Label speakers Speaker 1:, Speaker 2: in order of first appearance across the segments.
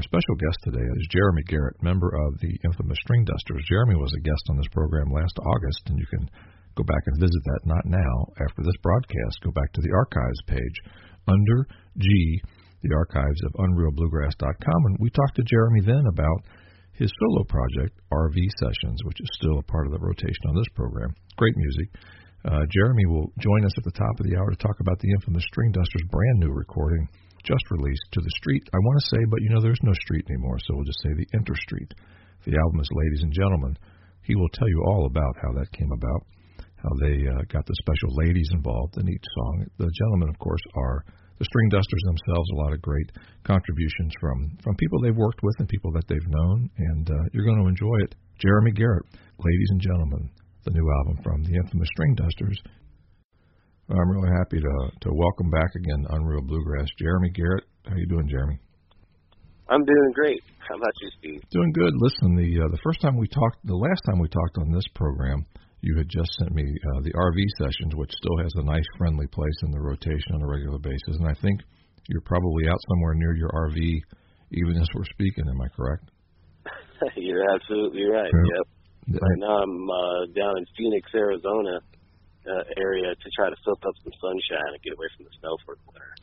Speaker 1: Our special guest today is Jeremy Garrett, member of the infamous String Dusters. Jeremy was a guest on this program last August, and you can go back and visit that, not now, after this broadcast. Go back to the archives page under G, the archives of UnrealBluegrass.com, and we talked to Jeremy then about his solo project, RV Sessions, which is still a part of the rotation on this program. Great music. Jeremy will join us at the top of the hour to talk about the infamous String Dusters' brand new recording, just released, To the Street. I want to say, but there's no street anymore, so we'll just say the Interstreet. The album is Ladies and Gentlemen. He will tell you all about how that came about, how they got the special ladies involved in each song. The gentlemen, of course, are the String Dusters themselves. A lot of great contributions from people they've worked with and people that they've known, and you're going to enjoy it. Jeremy Garrett, Ladies and Gentlemen, the new album from the infamous String Dusters. I'm really happy to welcome back again Unreal Bluegrass, Jeremy Garrett. How you doing, Jeremy?
Speaker 2: I'm doing great. How about you, Steve?
Speaker 1: Doing good. Listen, the last time we talked on this program, you had just sent me the RV Sessions, which still has a nice, friendly place in the rotation on a regular basis. And I think you're probably out somewhere near your RV, even as we're speaking. Am I correct?
Speaker 2: You're absolutely right. Yep. Right now I'm down in Phoenix, Arizona. Area to try to soak up some sunshine and get away from the snow for the winter.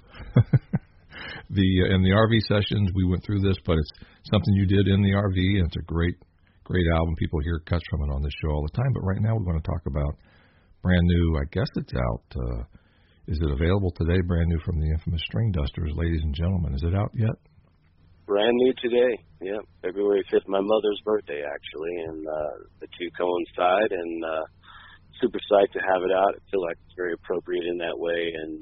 Speaker 1: In the RV Sessions, we went through this, but it's something you did in the RV, and it's a great album. People hear cuts from it on this show all the time, but right now we want to talk about brand new. I guess it's out. Is it available today? Brand new from the infamous String Dusters, Ladies and Gentlemen. Is it out yet?
Speaker 2: Brand new today. Yeah, February 5th, my mother's birthday actually, and the two coincide, and super psyched to have it out. I feel like it's very appropriate in that way, and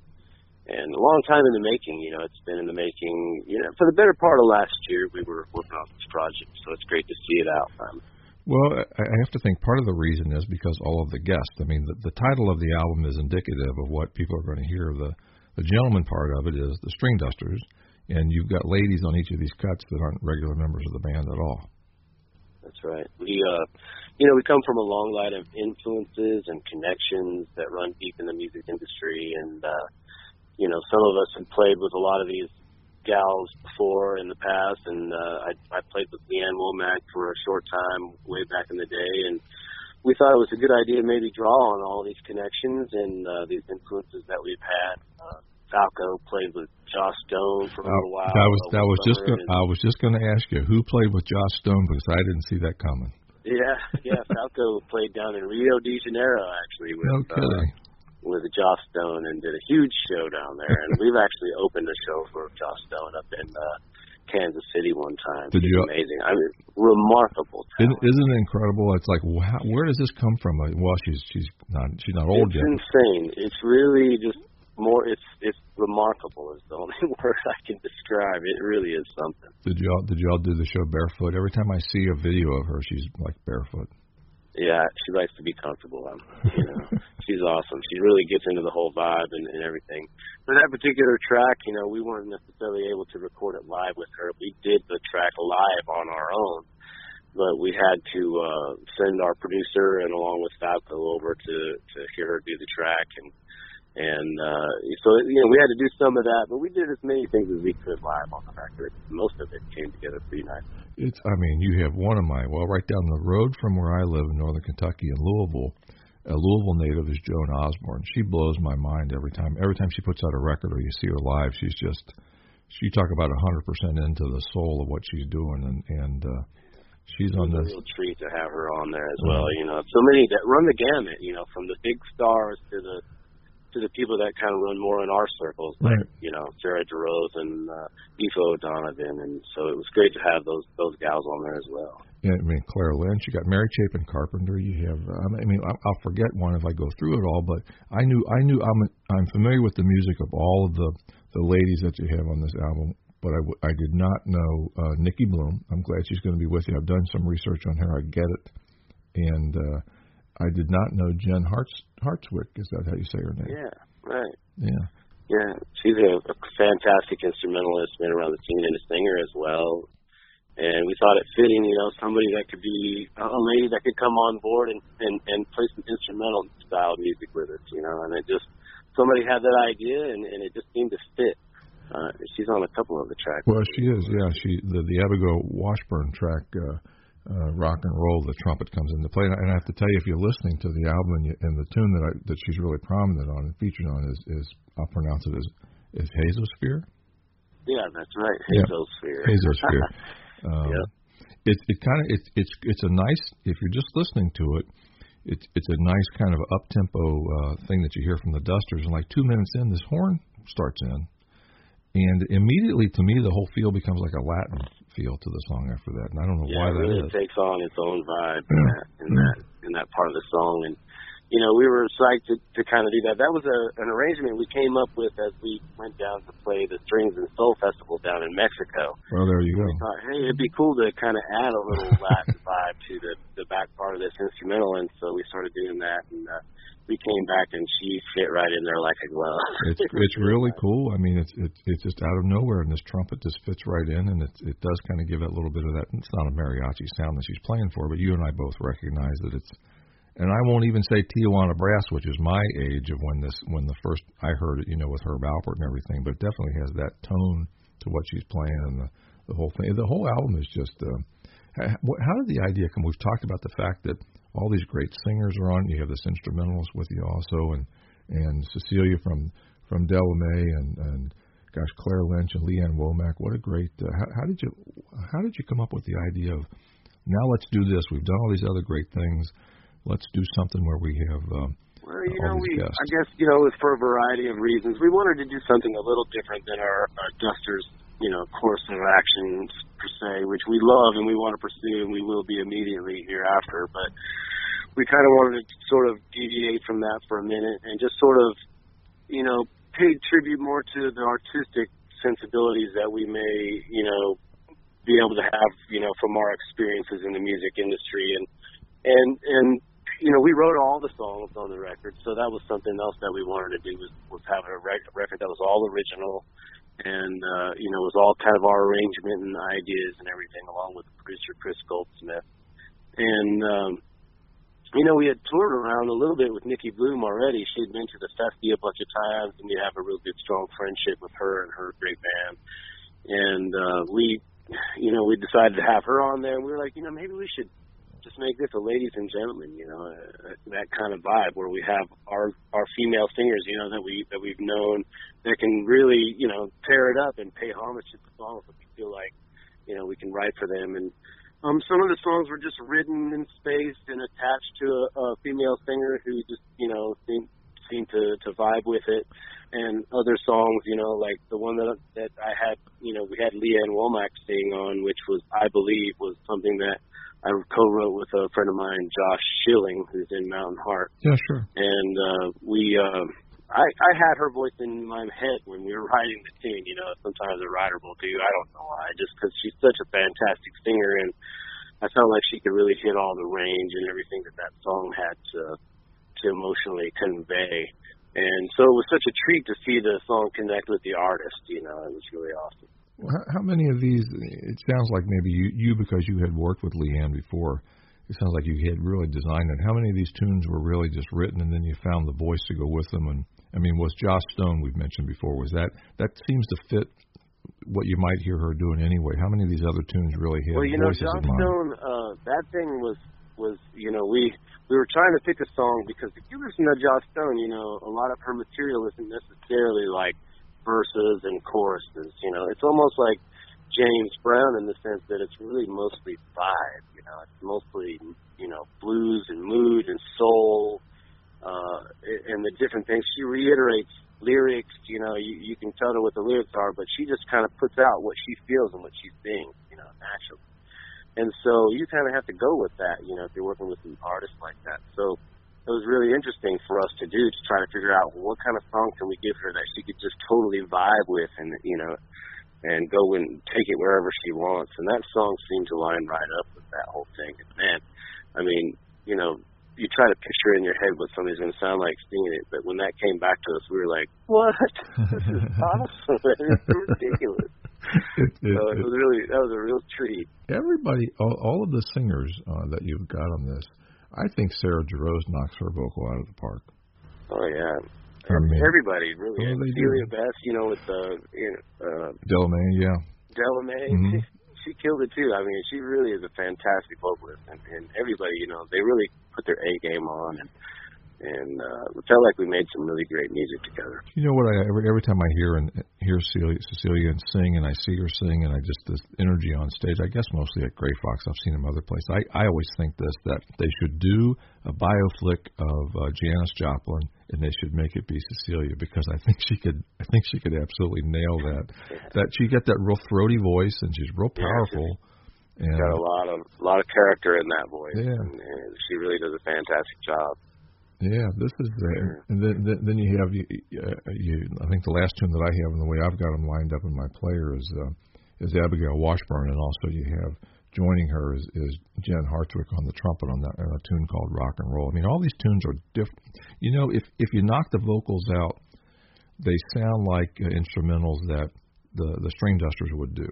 Speaker 2: a long time in the making. It's been in the making. For the better part of last year, we were working on this project, so it's great to see it out.
Speaker 1: Well, I have to think part of the reason is because all of the guests. I mean, the title of the album is indicative of what people are going to hear. The gentleman part of it is the String Dusters, and you've got ladies on each of these cuts that aren't regular members of the band at all.
Speaker 2: That's right. We come from a long line of influences and connections that run deep in the music industry, and some of us have played with a lot of these gals before in the past, and I played with Leanne Womack for a short time way back in the day, and we thought it was a good idea to maybe draw on all these connections and these influences that we've had. Falco played with Joss Stone for a little while. I
Speaker 1: was just going to ask you who played with Joss Stone, because I didn't see that coming.
Speaker 2: Yeah. Falco played down in Rio de Janeiro actually with Joss Stone, and did a huge show down there. And we've actually opened a show for Joss Stone up in Kansas City one time. It's amazing. I mean, remarkable talent.
Speaker 1: Isn't it incredible? It's like, where does this come from? Well, she's not old yet.
Speaker 2: It's insane. It's really just more. It's remarkable is the only word I can describe. It really is something.
Speaker 1: Did y'all do the show barefoot? Every time I see a video of her, she's like barefoot.
Speaker 2: Yeah, she likes to be comfortable. She's awesome. She really gets into the whole vibe and everything. For that particular track, we weren't necessarily able to record it live with her. We did the track live on our own, but we had to send our producer and along with Falco over to hear her do the track, and so we had to do some of that, but we did as many things as we could live on the record. Most of it came together pretty nice.
Speaker 1: You have one of right down the road from where I live in northern Kentucky in Louisville. A Louisville native is Joan Osborne. She blows my mind every time. Every time she puts out a record or you see her live, she talk about 100% into the soul of what she's doing, and she's on this.
Speaker 2: It's a real treat to have her on there as well. So many that run the gamut. From the big stars to the people that kind of run more in our circles, like Sarah DeRose and Aoife O'Donovan, and so it was great to have those gals on there as well.
Speaker 1: Yeah, Claire Lynch. You got Mary Chapin Carpenter. You have I'll forget one if I go through it all, but I knew I'm familiar with the music of all of the ladies that you have on this album, but I did not know Nikki Bloom. I'm glad she's going to be with you. I've done some research on her. I get it, and I did not know Jen Hartswick. Is that how you say her name?
Speaker 2: Yeah, right.
Speaker 1: Yeah,
Speaker 2: she's a fantastic instrumentalist, been around the scene and a singer as well. And we thought it fitting, somebody that could be a lady that could come on board and play some instrumental style music with us, and it just, somebody had that idea and it just seemed to fit. She's on a couple of the tracks.
Speaker 1: Well, she is, yeah. The Abigail Washburn track, Rock and Roll, the trumpet comes into play. And I have to tell you, if you're listening to the album and the tune that she's really prominent on and featured on is I'll pronounce it as Hazosphere.
Speaker 2: Yeah, that's right. Hazosphere.
Speaker 1: Yeah. Hazosphere. It's a nice, if you're just listening to it, it's a nice kind of up-tempo thing that you hear from the Dusters. And like 2 minutes in, this horn starts in. And immediately, to me, the whole feel becomes like a Latin feel to the song after that. And I don't know why that
Speaker 2: really
Speaker 1: is.
Speaker 2: It takes on its own vibe in that part of the song. And, you know, we were psyched to kind of do that. That was an arrangement we came up with as we went down to play the Strings and Soul Festival down in Mexico.
Speaker 1: Well, there you go.
Speaker 2: We thought, hey, it'd be cool to kind of add a little Latin vibe to the back part of this instrumental. And so we started doing that. And we came back, and she fit right in there like a glove.
Speaker 1: It's really cool. I mean, it's just out of nowhere, and this trumpet just fits right in, and it does kind of give it a little bit of that. It's not a mariachi sound that she's playing for, but you and I both recognize that it's. And I won't even say Tijuana Brass, which is my age of when the first I heard it, you know, with Herb Alpert and everything, but it definitely has that tone to what she's playing, and the whole thing. The whole album is just. How did the idea come? We've talked about the fact that all these great singers are on. You have this instrumentalist with you also, and Cecilia from Delamay, and gosh, Claire Lynch and Leanne Womack. What a great! How did you come up with the idea of now let's do this? We've done all these other great things. Let's do something where we have
Speaker 2: well, you know, I guess, you know, it's for a variety of reasons. We wanted to do something a little different than our Dusters, you know, course of actions per se, which we love and we want to pursue, and we will be immediately hereafter. But we kind of wanted to sort of deviate from that for a minute and just sort of, you know, pay tribute more to the artistic sensibilities that we may, you know, be able to have, you know, from our experiences in the music industry. And you know, we wrote all the songs on the record, so that was something else that we wanted to do was have a record that was all original, and you know, it was all kind of our arrangement and ideas and everything, along with producer Chris Goldsmith. And you know, we had toured around a little bit with Nikki Bloom already. She had been to the Festi a bunch of times, and we have a real good, strong friendship with her and her great band. And we decided to have her on there, and we were like, you know, maybe we should just make this a ladies and gentlemen, you know, that kind of vibe where we have our female singers, you know, that we've known that can really, you know, tear it up and pay homage to the songs that we feel like, you know, we can write for them. And some of the songs were just written in space and attached to a female singer who just, you know, seemed to vibe with it. And other songs, you know, like the one that I had, you know, we had Leanne Womack sing on, which was I Believe, was something that I co-wrote with a friend of mine, Josh Schilling, who's in Mountain Heart.
Speaker 1: Yeah, sure.
Speaker 2: And I had her voice in my head when we were writing the tune. You know, sometimes a writer will do. I don't know why, just because she's such a fantastic singer, and I felt like she could really hit all the range and everything that song had to emotionally convey. And so it was such a treat to see the song connect with the artist. You know, it was really awesome.
Speaker 1: Well, how many of these, it sounds like maybe you, because you had worked with Leanne before, it sounds like you had really designed it. How many of these tunes were really just written and then you found the voice to go with them? And I mean, was Joss Stone, we've mentioned before, was that seems to fit what you might hear her doing anyway? How many of these other tunes really had voices in mind? Well, you know, Joss
Speaker 2: Stone, that thing was, you know, we were trying to pick a song because if you listen to Joss Stone, you know, a lot of her material isn't necessarily like verses and choruses, you know. It's almost like James Brown in the sense that it's really mostly vibe, you know. It's mostly, you know, blues and mood and soul, and the different things. She reiterates lyrics, you know, you can tell her what the lyrics are, but she just kind of puts out what she feels and what she sings, you know, naturally. And so you kind of have to go with that, you know, if you're working with an artist like that. So it was really interesting for us to do, to try to figure out what kind of song can we give her that she could just totally vibe with and, you know, and go and take it wherever she wants. And that song seemed to line right up with that whole thing. And man, I mean, you know, you try to picture in your head what somebody's going to sound like singing it, but when that came back to us, we were like, what? This is awesome. It's ridiculous. That was a real treat.
Speaker 1: Everybody, all of the singers that you've got on this, I think Sarah Jarosz knocks her vocal out of the park.
Speaker 2: Oh, yeah. everybody really.
Speaker 1: Well,
Speaker 2: Celia Beth, with the
Speaker 1: Delamay, yeah.
Speaker 2: Delamay,
Speaker 1: mm-hmm.
Speaker 2: she killed it too. I mean, she really is a fantastic vocalist, and everybody, they really put their A game on, and it felt like we made some really great music together.
Speaker 1: You know what? Every time I hear Cecilia and sing, and I see her sing, and I just this energy on stage. I guess mostly at Gray Fox. I've seen them other places. I always think that they should do a bioflick of Janis Joplin, and they should make it be Cecilia, because I think she could absolutely nail that. That she got that real throaty voice, and she's real powerful.
Speaker 2: Yeah, she's got a lot of character in that voice.
Speaker 1: Yeah.
Speaker 2: And she really does a fantastic job.
Speaker 1: Yeah, this is and then you have I think the last tune that I have, and the way I've got them lined up in my player is Abigail Washburn, and also you have joining her is Jen Hartwick on the trumpet on a tune called Rock and Roll. I mean, all these tunes are different. If you knock the vocals out, they sound like instrumentals that the String Dusters would do.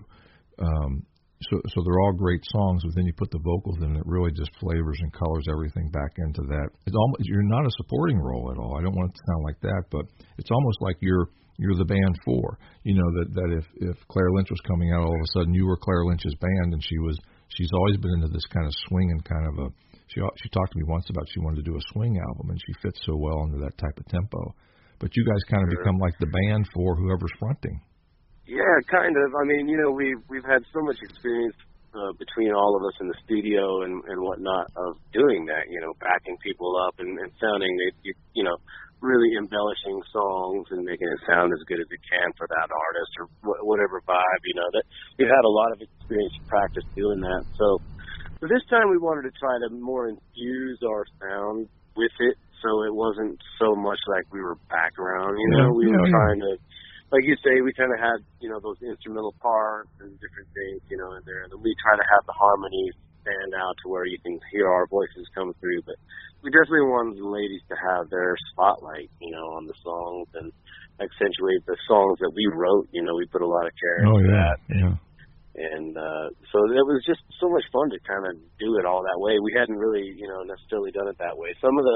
Speaker 1: So they're all great songs, but then you put the vocals in, and it really just flavors and colors everything back into that. It's almost, you're not a supporting role at all. I don't want it to sound like that, but it's almost like you're the band for. That if Claire Lynch was coming out, all of a sudden you were Claire Lynch's band, and she's always been into this kind of swing and kind of she talked to me once about she wanted to do a swing album, and she fits so well into that type of tempo. But you guys kind of become like the band for whoever's fronting.
Speaker 2: Yeah, kind of. I mean, we've had so much experience between all of us in the studio and whatnot of doing that, backing people up and sounding, really embellishing songs and making it sound as good as it can for that artist or whatever vibe, that we've had a lot of experience and practice doing that. So this time we wanted to try to more infuse our sound with it, so it wasn't so much like we were background, we were trying to, like you say, we kind of had, those instrumental parts and different things, in there. And then we try to have the harmonies stand out to where you can hear our voices come through. But we definitely wanted the ladies to have their spotlight, on the songs and accentuate the songs that we wrote. We put a lot of care into that.
Speaker 1: Yeah.
Speaker 2: And so it was just so much fun to kind of do it all that way. We hadn't really, necessarily done it that way. Some of the...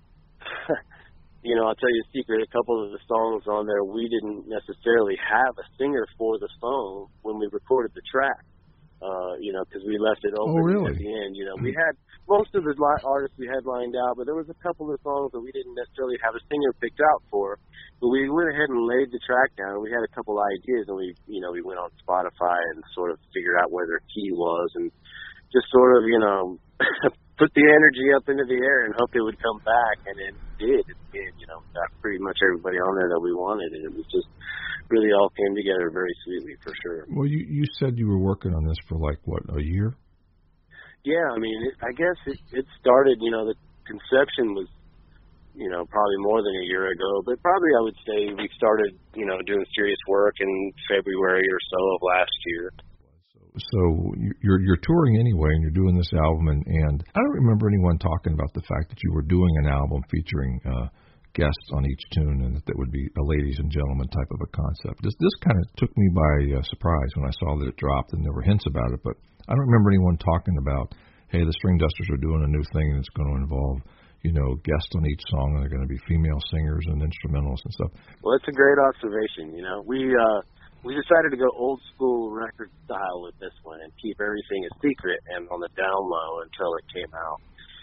Speaker 2: I'll tell you a secret, a couple of the songs on there, we didn't necessarily have a singer for the song when we recorded the track, because we left it open at the end. We had most of the artists we had lined out, but there was a couple of songs that we didn't necessarily have a singer picked out for. But we went ahead and laid the track down. We had a couple ideas, and we went on Spotify and sort of figured out where their key was and just sort of, put the energy up into the air and hoped it would come back, and it did. Got pretty much everybody on there that we wanted, and it was just really all came together very sweetly, for sure.
Speaker 1: Well, you said you were working on this for a year?
Speaker 2: Yeah, I mean, I guess it started, the conception was, probably more than a year ago, but probably I would say we started, doing serious work in February or so of last year.
Speaker 1: So you're touring anyway, and you're doing this album, and I don't remember anyone talking about the fact that you were doing an album featuring guests on each tune, and that would be a ladies and gentlemen type of a concept. This kind of took me by surprise when I saw that it dropped, and there were hints about it, but I don't remember anyone talking about, hey, the String Dusters are doing a new thing, and it's going to involve guests on each song, and they're going to be female singers and instrumentalists and stuff.
Speaker 2: Well, it's a great observation. We decided to go old school record style with this one and keep everything a secret and on the down low until it came out.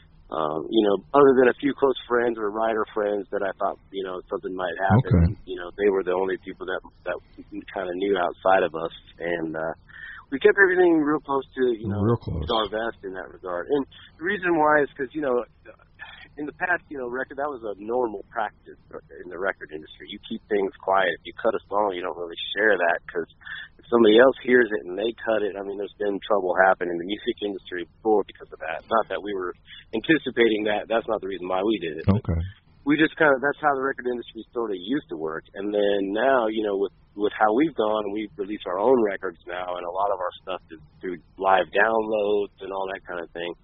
Speaker 2: Other than a few close friends or writer friends that I thought, something might happen, they were the only people that kind of knew outside of us. And we kept everything real close to,
Speaker 1: real close.
Speaker 2: To our vest in that regard. And the reason why is because, in the past, record, that was a normal practice in the record industry. You keep things quiet. If you cut a song, you don't really share that, because if somebody else hears it and they cut it, I mean, there's been trouble happen in the music industry before because of that. Not that we were anticipating that. That's not the reason why we did it.
Speaker 1: Okay.
Speaker 2: We just that's how the record industry sort of used to work. And then now, with how we've gone, we release our own records now, and a lot of our stuff is through live downloads and all that kind of thing.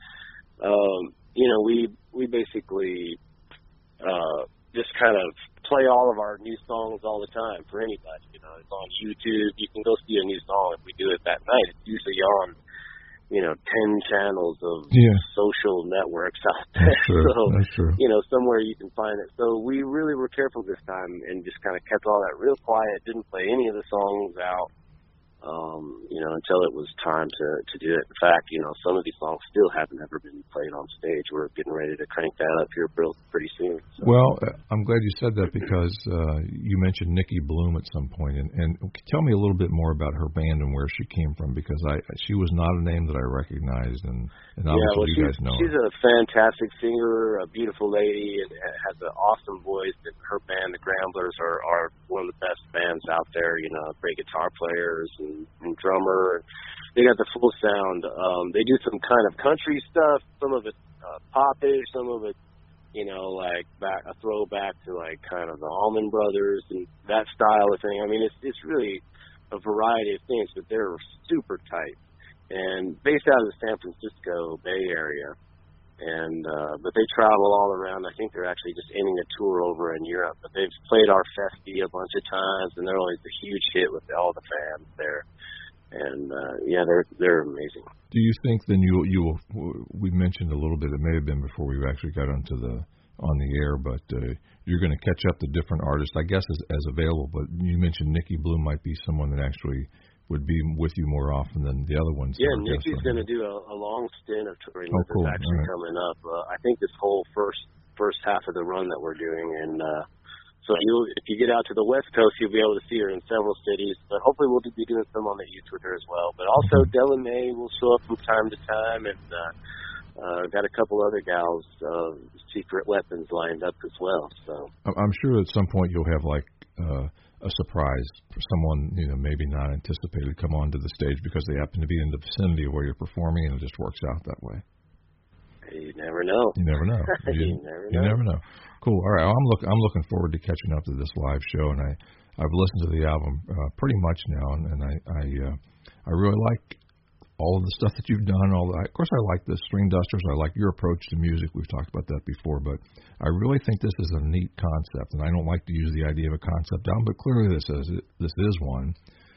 Speaker 2: We basically just kind of play all of our new songs all the time for anybody. It's on YouTube. You can go see a new song if we do it that night. It's usually on, 10 channels of social networks out there.
Speaker 1: That's true.
Speaker 2: So,
Speaker 1: that's true.
Speaker 2: Somewhere you can find it. So we really were careful this time and just kind of kept all that real quiet, didn't play any of the songs out, until it was time to do it. In fact, some of these songs still haven't ever been played on stage. We're getting ready to crank that up here pretty soon. So.
Speaker 1: Well, I'm glad you said that because you mentioned Nikki Bloom at some point, and tell me a little bit more about her band and where she came from, because she was not a name that I recognized, and obviously you guys know
Speaker 2: she's
Speaker 1: her.
Speaker 2: A fantastic singer, a beautiful lady, and has an awesome voice. And her band, the Gramblers, are one of the best bands out there. Great guitar players and drummer. They got the full sound. They do some kind of country stuff. Some of it popish. Some of it, like a throwback to like kind of the Allman Brothers and that style of thing. I mean, it's really a variety of things, but they're super tight and based out of the San Francisco Bay Area. And but they travel all around. I think they're actually just ending a tour over in Europe. But they've played our Festi a bunch of times, and they're always a huge hit with all the fans there. And they're amazing.
Speaker 1: Do you think then you will? We mentioned a little bit. It may have been before we actually got on the air, but you're going to catch up to different artists, I guess, as available. But you mentioned Nikki Bloom might be someone that actually would be with you more often than the other ones.
Speaker 2: Yeah, Nikki's going to do a long stint of touring with us actually coming up. I think this whole first half of the run that we're doing, and so if you get out to the West Coast, you'll be able to see her in several cities. But hopefully we'll be doing some on the East with her as well. But also Della Mae will show up from time to time, and got a couple other gals, Secret Weapons, lined up as well. So
Speaker 1: I'm sure at some point you'll have like a surprise for someone, maybe not anticipated, come onto the stage because they happen to be in the vicinity of where you're performing, and it just works out that way.
Speaker 2: You never know.
Speaker 1: You never know. You never know. Cool. All right. I'm looking forward to catching up to this live show, and I've listened to the album pretty much now, and I really like all of the stuff that you've done. Of course, I like the String Dusters. I like your approach to music. We've talked about that before, but I really think this is a neat concept, and I don't like to use the idea of a concept album, but clearly this is one.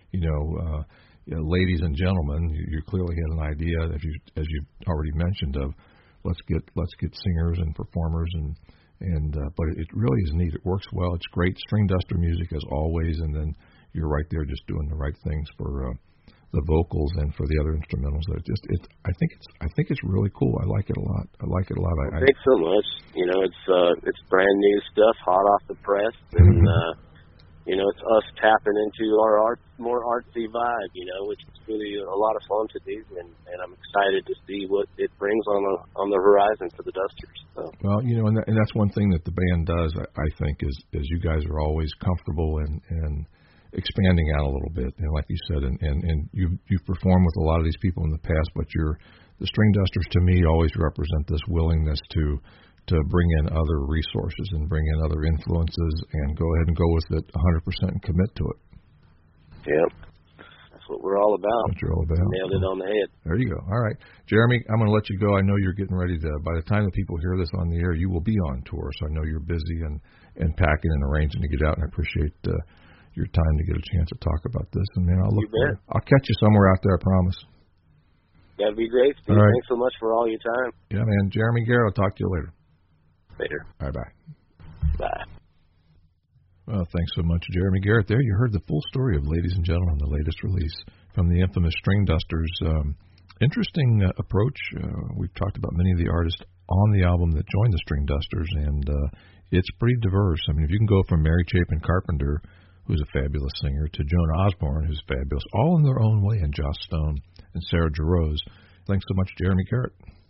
Speaker 1: Ladies and gentlemen, you clearly had an idea, as you already mentioned, of let's get singers and performers but it really is neat. It works well. It's great string duster music as always, and then you're right there just doing the right things for the vocals and for the other instrumentals. I think it's really cool. I like it a lot.
Speaker 2: Thanks so much. It's brand new stuff, hot off the press, and it's us tapping into our more artsy vibe, which is really a lot of fun to do, and I'm excited to see what it brings on the horizon for the Dusters. So. Well,
Speaker 1: and that's one thing that the band does, I think, is you guys are always comfortable and expanding out a little bit, and like you said, and you've performed with a lot of these people in the past, but the String Dusters to me always represent this willingness to bring in other resources and bring in other influences and go ahead and go with it 100% and commit to it.
Speaker 2: Yep. That's what we're all about.
Speaker 1: That's what you're all about.
Speaker 2: Nailed it on the head.
Speaker 1: There you go. All right. Jeremy, I'm going to let you go. I know you're getting ready to, by the time that people hear this on the air, you will be on tour, so I know you're busy and packing and arranging to get out, and I appreciate your time to get a chance to talk about this. And man, I'll catch you somewhere out there, I promise.
Speaker 2: That'd be great, Steve. Right. Thanks so much for all your time.
Speaker 1: Yeah, man. Jeremy Garrett, I'll talk to you later.
Speaker 2: Later.
Speaker 1: All right, bye.
Speaker 2: Bye.
Speaker 1: Well, thanks so much, Jeremy Garrett. There, you heard the full story of Ladies and Gentlemen, the latest release from the infamous String Dusters. Interesting approach. We've talked about many of the artists on the album that joined the String Dusters, and it's pretty diverse. I mean, if you can go from Mary Chapin Carpenter, who's a fabulous singer, to Joan Osborne, who's fabulous, all in their own way, and Joss Stone and Sarah Jarosz. Thanks so much, Jeremy Garrett.